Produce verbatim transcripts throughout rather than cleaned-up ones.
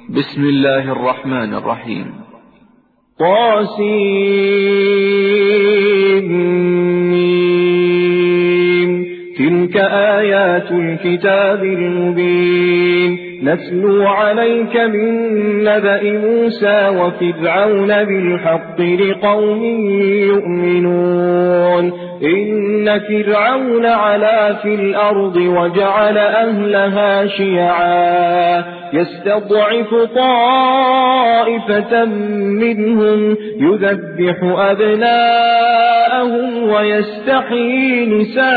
بسم الله الرحمن الرحيم. طاسين تلك آيات الكتاب المبين نتلو عليك من نبأ موسى وفرعون بالحق لقوم يؤمنون إن فرعون علا في الأرض وجعل أهلها شيعا يستضعف طائفة منهم يذبح أبناءهم ويستحيي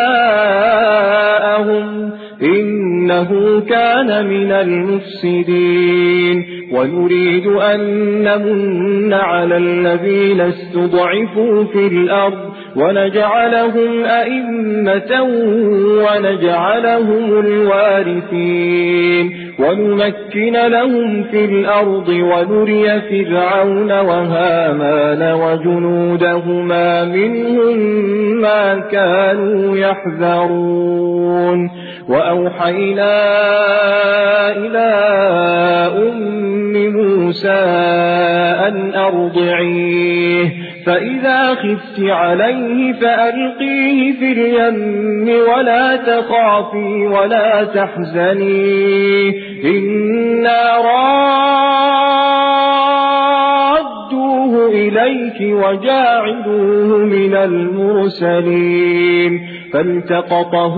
نساءهم إنه كان من المفسدين ونريد أن نمن على الذين استضعفوا في الأرض ونجعلهم أئمة ونجعلهم الوارثين ونمكن لهم في الأرض ونري فرعون وهامان وجنودهما منهم ما كانوا يحذرون وأوحينا إلى أم موسى أن أرضعيه فإذا خفت عليه فألقيه في اليم ولا تخافي ولا تحزني إنا رادوه إليك وجاعلوه من المرسلين فالتقطه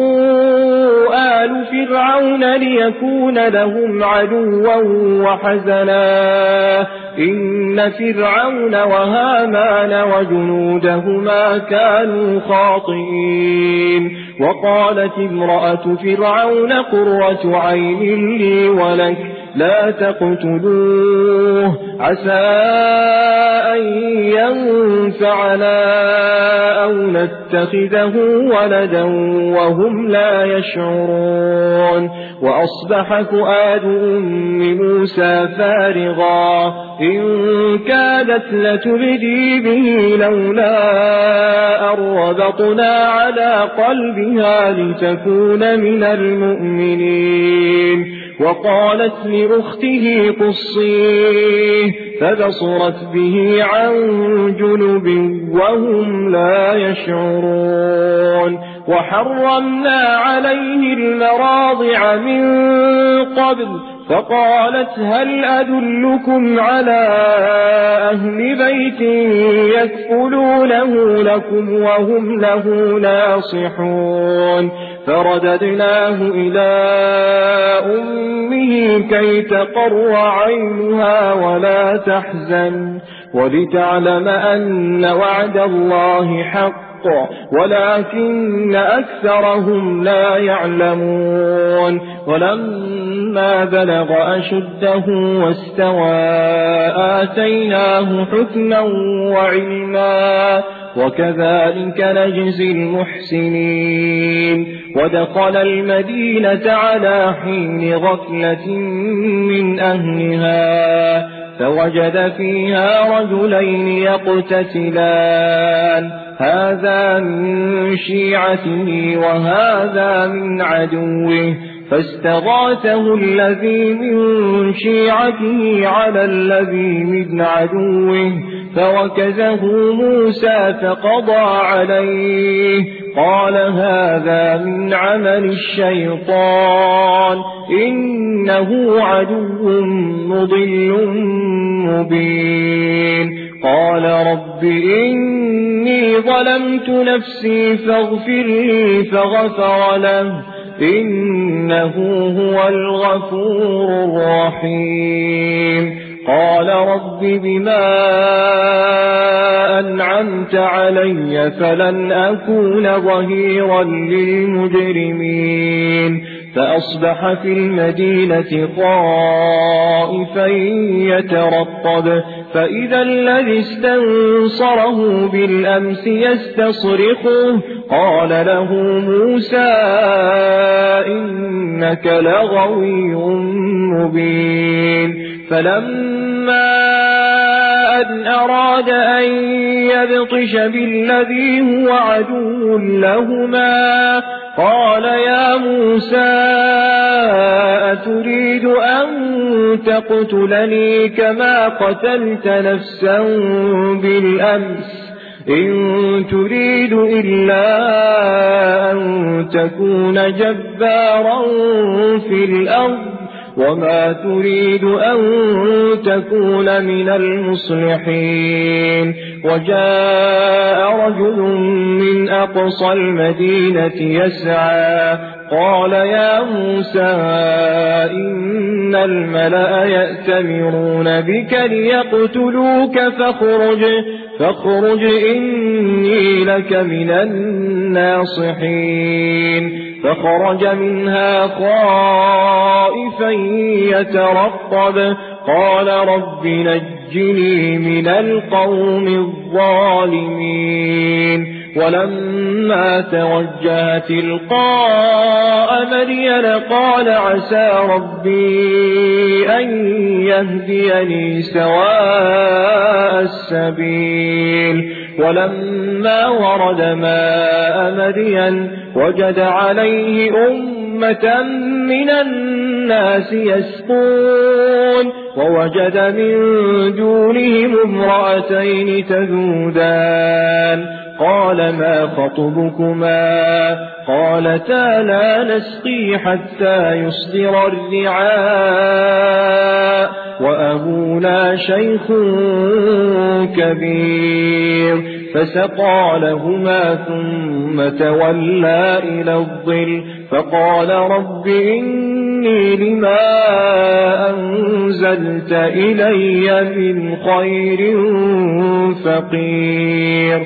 آل فرعون ليكون لهم عدوا وحزنا إن فرعون وهامان وجنودهما كانوا خاطئين وقالت امرأة فرعون قرة عين لي ولك لا تقتلوه عسى أن ينفعنا أو نتخذه ولدا وهم لا يشعرون وأصبح فؤاد أم موسى فارغا إن كادت لتبدي به لولا أن ربطنا على قلبها لتكون من المؤمنين وقالت لأخته قصيه فبصرت به عن جنب وهم لا يشعرون وحرمنا عليه المراضع من قبل فقالت هل أدلكم على أهل بيت يكفلونه لكم وهم له ناصحون فرددناه إلى أمه كي تقر عينها ولا تحزن ولتعلم أن وعد الله حق ولكن أكثرهم لا يعلمون ولما بلغ أشده واستوى آتيناه حكما وعلما وكذلك نجزي المحسنين ودخل المدينة على حين غفلة من أهلها فوجد فيها رجلين يقتتلان هذا من شيعته وهذا من عدوه فاستغاثه الذي من شيعته على الذي من عدوه فوكزه موسى فقضى عليه قال هذا من عمل الشيطان إنه عدو مضل مبين قال رب إني ظلمت نفسي فاغفر لي فغفر له إنه هو الغفور الرحيم قال رب بما أنعمت علي فلن أكون ظهيرا للمجرمين فأصبح في المدينة خائفا يترقب فإذا الذي استنصره بالأمس يستصرخه قال له موسى إنك لغوي مبين فلما أن أراد أن يبطش بالذي هو عدو لهما قال يا موسى أتريد أن تقتلني كما قتلت نفسا بالأمس إن تريد إلا أن تكون جبارا في الأرض وما تريد أن تكون من المصلحين وجاء رجل من أقصى المدينة يسعى قال يا موسى إن الملأ يأتمرون بك ليقتلوك فاخرج فاخرج إني لك من الناصحين فخرج منها خائفا يترقب قال رب نجني من القوم الظالمين ولما توجه تلقاء مدين قال عسى ربي أن يهديني سواء السبيل ولما ورد ماء مدين وجد عليه أمة من الناس يسقون ووجد من دونهم امرأتين تذودان قال ما خطبكما قالتا لا نسقي حتى يصدر الرعاء وأبونا شيخ كبير فسقى لهما ثم تولى إلى الظل فقال رب إني لما أنزلت إلي من خير فقير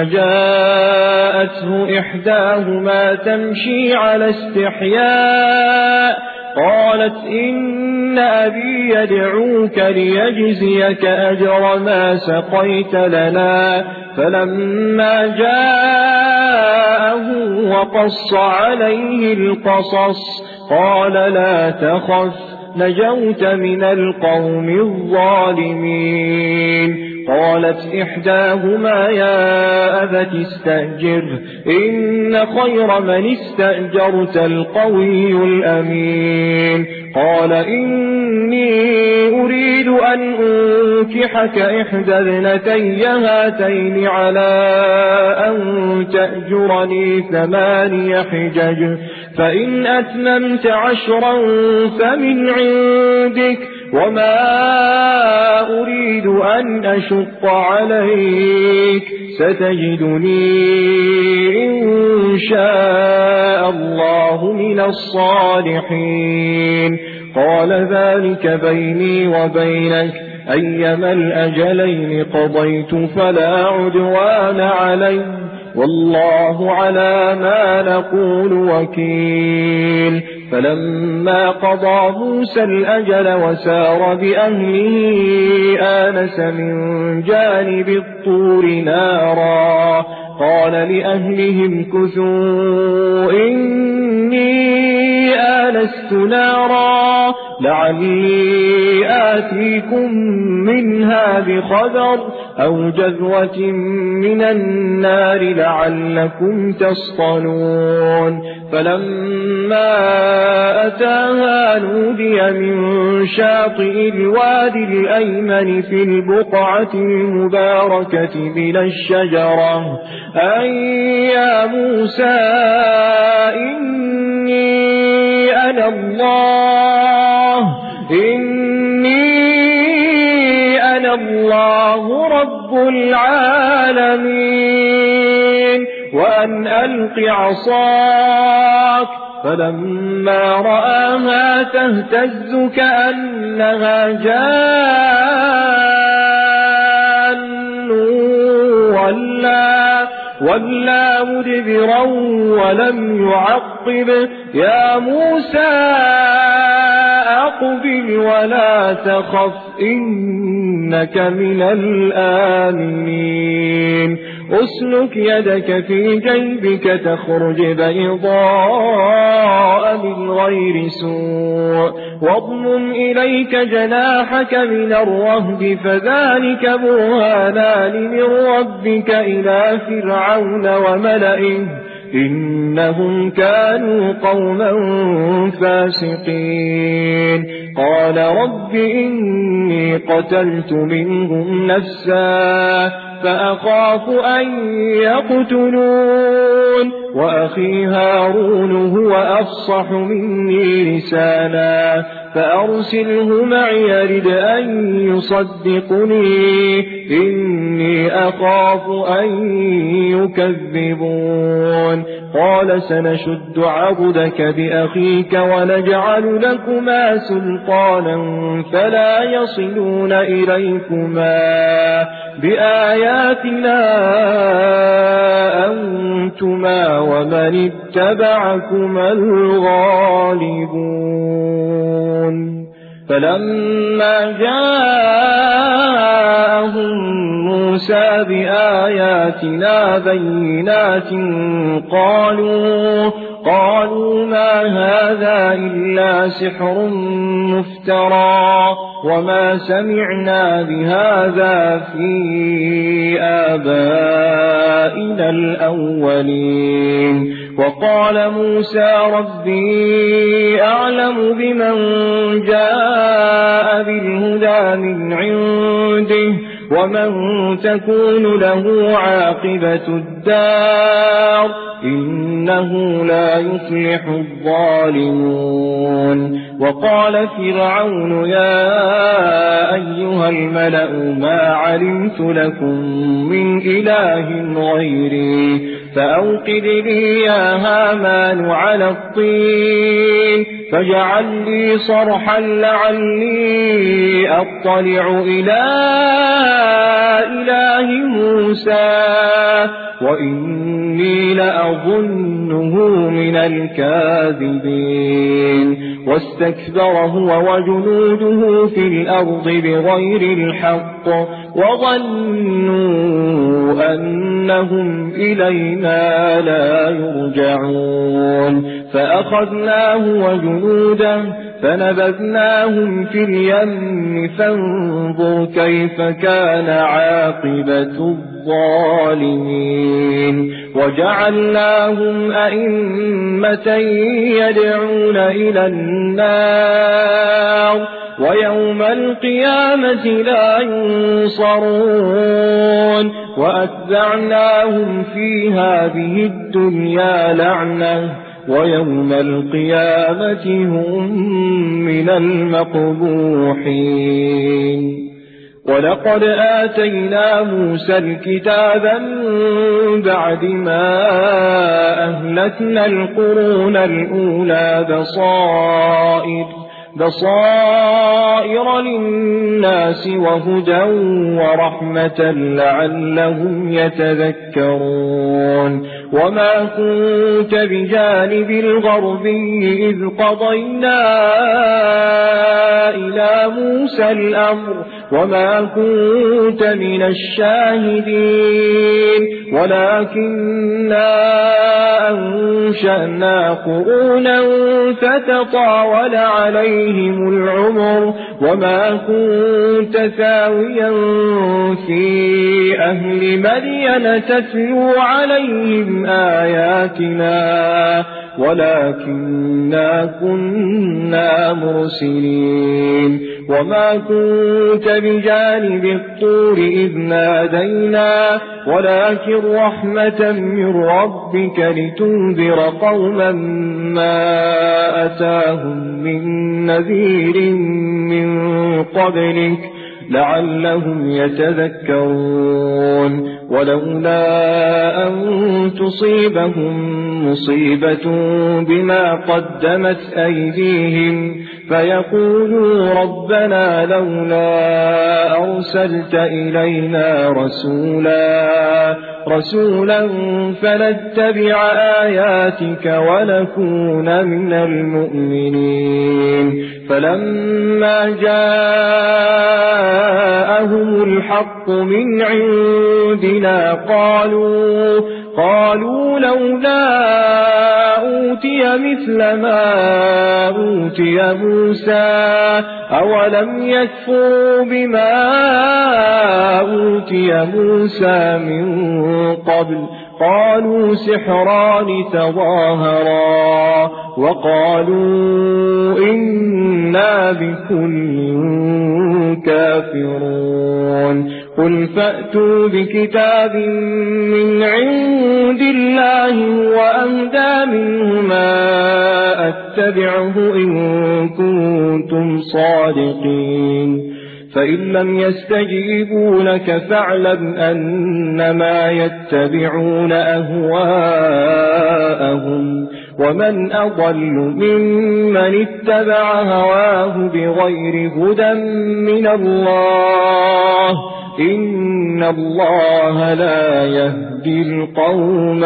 فجاءته إحداهما تمشي على استحياء قالت إن أبي يدعوك ليجزيك أجر ما سقيت لنا فلما جاءه وقص عليه القصص قال لا تخف نجوت من القوم الظالمين قالت إحداهما يا أبت استأجر إن خير من استأجرت القوي الأمين قال إني أريد أن أنكحك إحدى ابنتي هاتين على أن تأجرني ثماني حجج فإن أتممت عشرا فمن عندك وما أريد أن أشق عليك ستجدني إن شاء الله من الصالحين قال ذلك بيني وبينك أيما الأجلين قضيت فلا عدوان علي والله على ما نقول وكيل فلما قضى موسى الأجل وسار بأهله آنس من جانب الطور نارا قال لأهلهم كثوا إني آنست نارا لعلي آتيكم منها بخبر أو جذوة من النار لعلكم تصطلون فلما أتاها نودي من شاطئ الوادي الأيمن في البقعة المباركة من الشجرة أن يا موسى إني أنا الله إني أنا الله رب العالمين وأن ألق عصاك فلما رآها تهتز كأنها جان ولا ولا مدبرا ولم يعقب يا موسى أقبل ولا تخف إنك من الآمنين أسلك يدك في جيبك تخرج بيضاء من غير سوء واضمم إليك جناحك من الرهب فذلك برهانان من ربك إلى فرعون وملئه إنهم كانوا قوما فاسقين قال رب إني قتلت منهم نفسا فأخاف أن يقتلون وأخي هارون هو أفصح مني لسانا فأرسله معي يرد أن يصدقني إني أخاف أن يكذبون قال سنشد عضدك بأخيك ونجعل لكما سلطانا فلا يصلون إليكما بآياتنا أنتما ومن اتبعكما الغالبون فلما جاءهم موسى بآياتنا بينات قالوا قالوا ما هذا إلا سحر مفترى وما سمعنا بهذا في آبائنا الأولين وقال موسى ربي أعلم بمن جاء بالهدى من عنده ومن تكون له عاقبة الدار إنه لا يفلح الظالمون وقال فرعون يا أيها الملأ ما علمت لكم من إله غيري فأوقد لي يا هامان على الطين فاجعل لي صرحا لعلي أطلع إلى إله موسى وإني لأظنه من الكاذبين واستكبر هو وجنوده في الأرض بغير الحق وظنوا أنهم إلينا لا يرجعون فأخذناه وجنوده فنبذناهم في اليم فانظر كيف كان عاقبة الظالمين وجعلناهم أئمة يدعون إلى النار ويوم القيامة لا ينصرون وأتبعناهم في هذه الدنيا لعنة ويوم القيامة هم من المقبوحين ولقد آتينا موسى الكتاب من بعد ما أهلكنا القرون الأولى بصائر بصائر للناس وهدى ورحمة لعلهم يتذكرون وما كنت بجانب الغربي إذ قضينا إلى موسى الأمر وما كنت من الشاهدين ولكننا أنشأنا قرونا فتطاول عليهم العمر وما كنت ثاويا في أهل مدين تتلو عليهم آياتنا ولكننا كنا مرسلين وما كنت بجانب الطور إذ نادينا ولكن رحمة من ربك لتنذر قوما ما أتاهم من نذير من قبلك لعلهم يتذكرون ولولا أن تصيبهم مصيبة بما قدمت أيديهم فيقولوا ربنا لولا أرسلت إلينا رسولا رسولا فنتبع آياتك ونكون من المؤمنين فلما جاءهم الحق من عندنا قالوا قالوا لولا أوتي مثل ما أوتي موسى أولم يكفروا بما أوتي موسى من قبل قالوا سحران تظاهرا وقالوا إنا بكل كافرون قل فأتوا بكتاب من عند الله وأهدى منهما أتبعه إن كنتم صادقين فإن لم يستجيبوا لك فاعلم أنما يتبعون أهواءهم ومن أضل ممن اتبع هواه بغير هدى من الله إن الله لا يهدي القوم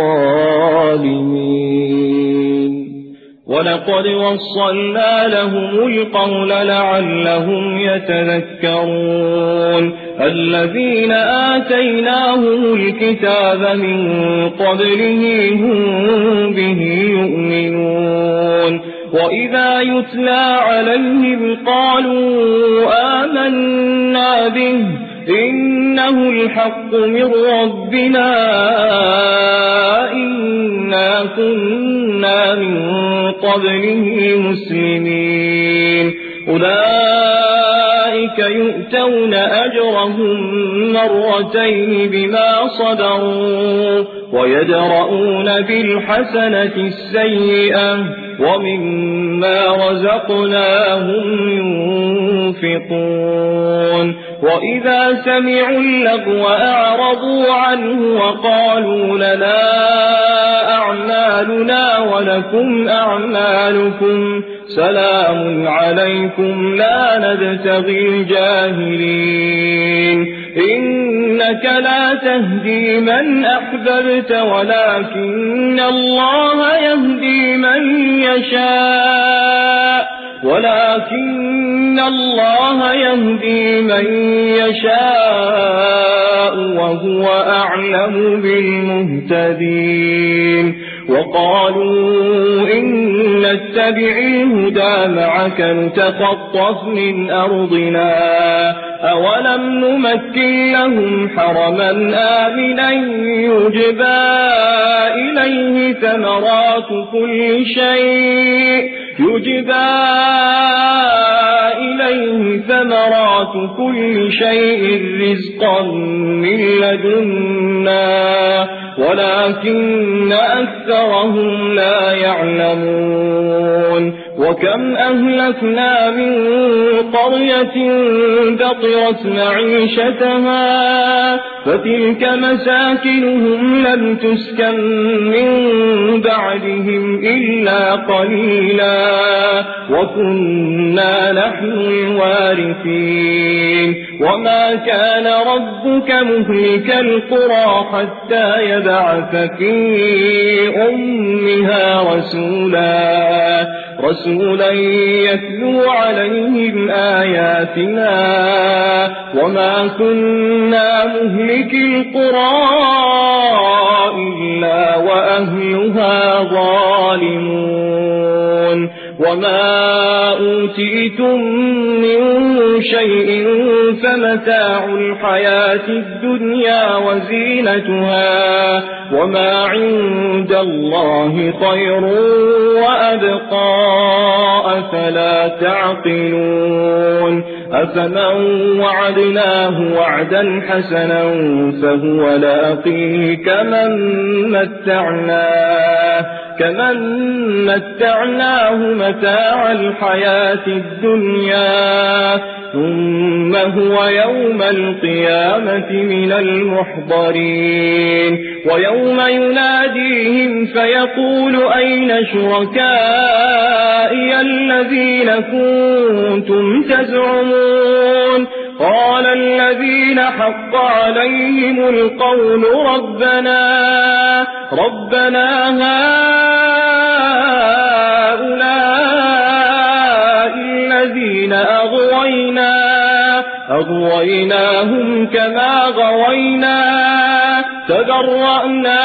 الظالمين ولقد وصلنا لهم القول لعلهم يتذكرون الذين آتيناهم الكتاب من قبله هم به يؤمنون وإذا يتلى عليهم قالوا آمنا به إنه الحق من ربنا إنا كنا من قبله مسلمين أولئك يؤتون أجرهم مرتين بما صبروا ويدرؤون بالحسنة السيئة ومما رزقناهم ينفقون وإذا سمعوا اللغو أعرضوا عنه وقالوا لنا أعمالنا ولكم أعمالكم سلام عليكم لا نبتغي الجاهلين إنك لا تهدي من أحببت ولكن الله يهدي من يشاء ولكن الله يهدي من يشاء وهو أعلم بالمهتدين وقالوا إن نتبع الهدى معك نتخطف من أرضنا أولم نمكن لهم حرما آمنا يجبى إليه ثمرات كل شيء يجبى إليه ثمرات كل شيء رزقا من لدنا ولكن أكثرهم لا يعلمون وكم أهلكنا من قرية بطرت معيشتها فتلك مساكنهم لم تسكن من بعدهم إلا قليلا وكنا نحن الوارثين وما كان ربك مهلك القرى حتى يبعث في أمها رسولا رسولا يتلو عليهم آياتنا وما كنا مهلك القرى إلا وأهلها ظالمون وما أوتيتم من شيء فمتاع الحياة الدنيا وزينتها وما عند الله خير وأبقى أفلا تعقلون أفمن وعدناه وعدا حسنا فهو لاقيه كمن متعناه كمن متعناه متاع الحياة الدنيا ثم هو يوم القيامة من المحضرين ويوم يناديهم فيقول أين شركائي الذين كنتم تزعمون قال الذين حق عليهم القول ربنا ربنا هؤلاء الذين أغوينا أغويناهم كما غوينا تبرأنا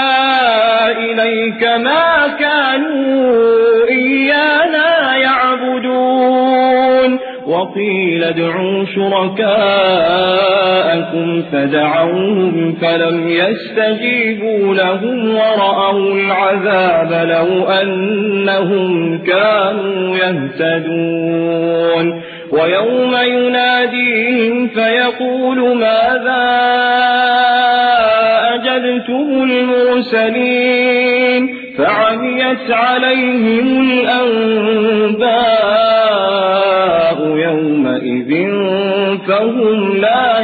إليك ما كانوا إيانا يعبدون وقيل ادعوا شركاءكم فدعوهم فلم يستجيبوا لهم ورأوا العذاب لو أنهم كانوا يهتدون ويوم يناديهم فيقول ماذا أجبتم المرسلين فعميت عليهم الأنباء يومئذ فهم لا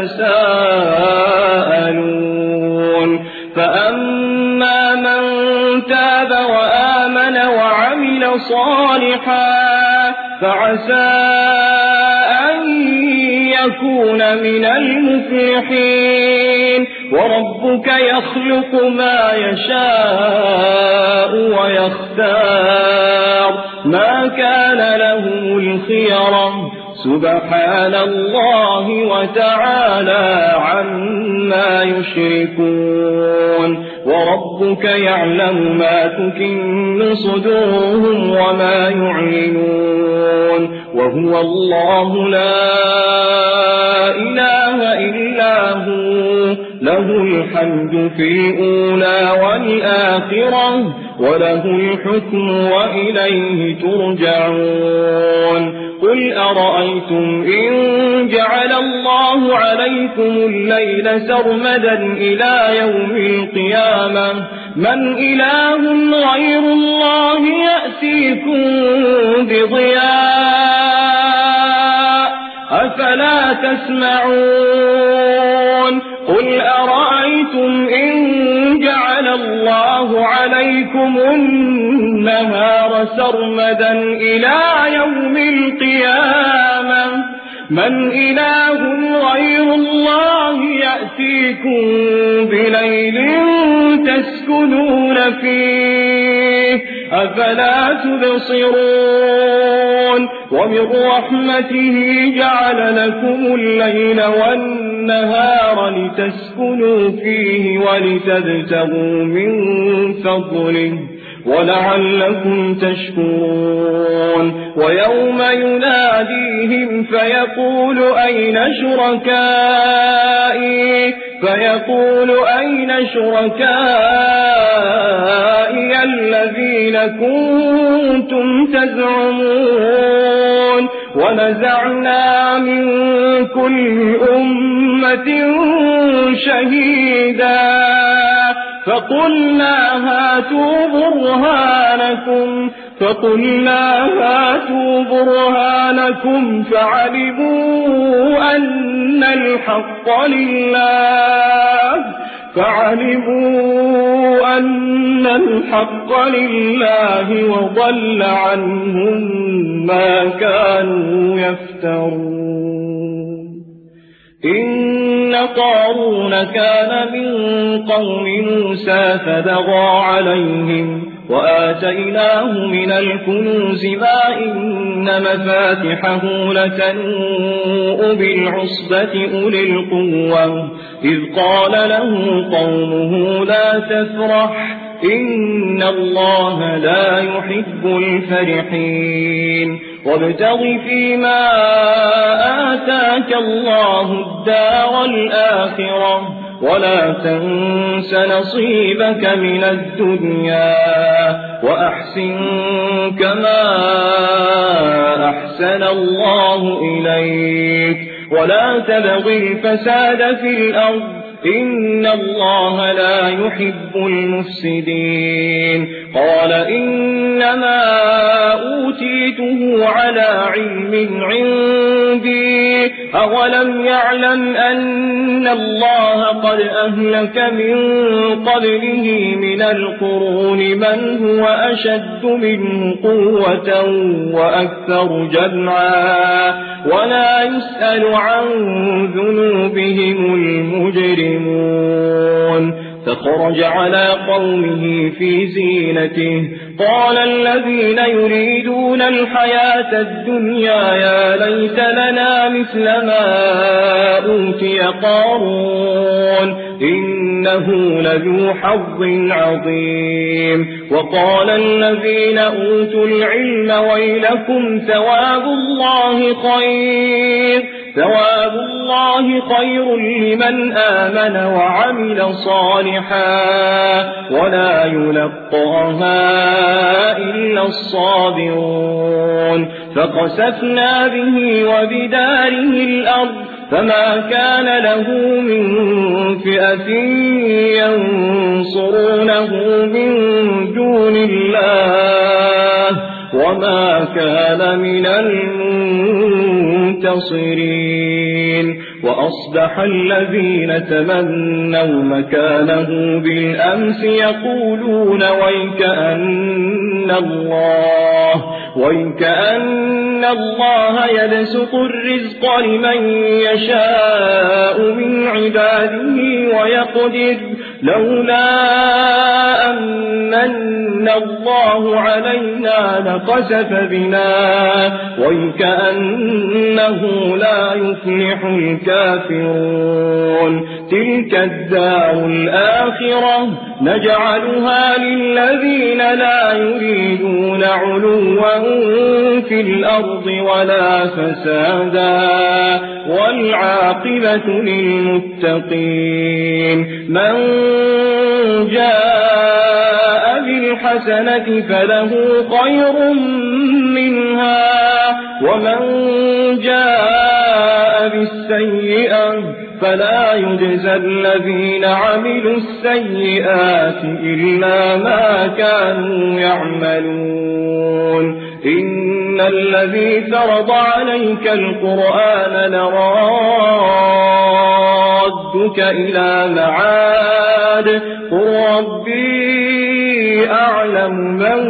يتساءلون فأما من تاب وآمن وعمل صالحا فعسى أن يكون من المفلحين وربك يخلق ما يشاء ويختار ما كان لهم الخيرة سبحان الله وتعالى عما يشركون وربك يعلم ما تكن صدورهم وما يعلنون وهو الله لا إله إلا هو له الحمد في الأولى والآخرة وله الحكم وإليه ترجعون قل أرأيتم إن جعل الله عليكم الليل سرمدا إلى يوم القيامة من إله غير الله يأتيكم بضياء أفلا تسمعون قل أرأيتم إن جعل الله عليكم النهار سرمدا إلى يوم القيامة من إله غير الله يأتيكم بليل تسكنون فيه أفلا تبصرون ومن رحمته جعل لكم الليل والنهار لتسكنوا فيه ولتبتغوا من فضله ولعلكم تشكرون ويوم يناديهم فيقول أين شركائي فيقول أين شركائي الذين كنتم تزعمون ونزعنا من كل أمة شهيدا فقلنا هاتوا برهانكم فقلنا هاتوا برهانكم فعلموا أن الحق لله فعلموا أن الحق لله وضل عنهم ما كانوا يفترون إن قارون كان من قوم موسى فبغى عليهم وآتيناه من الكنوز ما إن مفاتحه لتنوء بالعصبة أولي القوة إذ قال له قومه لا تفرح إن الله لا يحب الفرحين وابتغ فيما آتاك الله الدار الآخرة ولا تنس نصيبك من الدنيا وأحسن كما أحسن الله إليك ولا تبغ الفساد في الأرض إن الله لا يحب المفسدين قال إنما أوتيته على علم عندي أولم يعلم أن الله قد أهلك من قبله من القرون من هو أشد منه قوة وأكثر جمعا ولا يسأل عن ذنوبهم المجرمون فخرج على قومه في زينته قال الذين يريدون الحياة الدنيا يا ليت لنا مثل ما أوتي قارون إن إنه لذو حظ عظيم. وقال الذين أوتوا العلم ويلكم ثواب الله خير ثواب الله خير لمن آمن وعمل صالحا ولا يلقاها إلا الصابرون. فخسفنا به وبداره الأرض فما كان له من فئة ينصرونه من دون الله وما كان من المنتصرين. وأصبح الذين تمنوا مكانه بالأمس يقولون ويكأن الله ويكأن الله يبسط الرزق لمن يشاء من عباده ويقدر لولا أمن الله علينا لخسف بنا ويكأنه لا يفلح الكافرون. تلك الدار الآخرة نجعلها للذين لا يريدون علوا في الأرض ولا فسادا والعاقبة للمتقين. من جاء بالحسنة فله خير منها ومن جاء بالسيئة فلا يجزى الذين عملوا السيئات إلا ما كانوا يعملون. إن الذي فرض عليك القرآن لرادك إلى معاد قل ربي أعلم من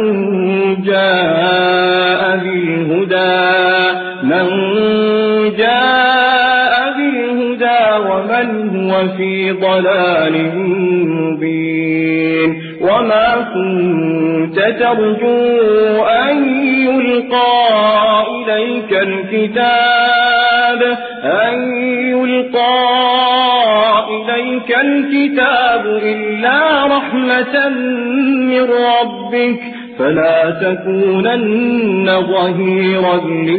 جاء بالهدى من جاء بالهدى ومن هو في ضلال مبين. وما كنت ترجو أن يلقى إليك الكتاب أن يلقى إليك الكتاب إلا رحمة من ربك فلا تكونن ظهيرا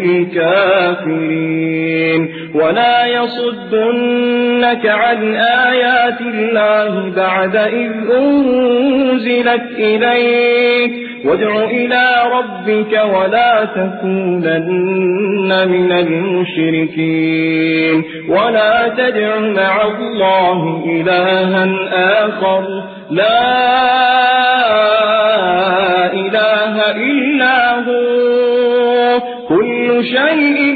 للكافرين. ولا يصدنك عن آيات الله بعد إذ أنزلت إليك وادع إلى ربك ولا تكونن من المشركين. ولا تدع مع الله إلها آخر لا إله إلا هو كل شيء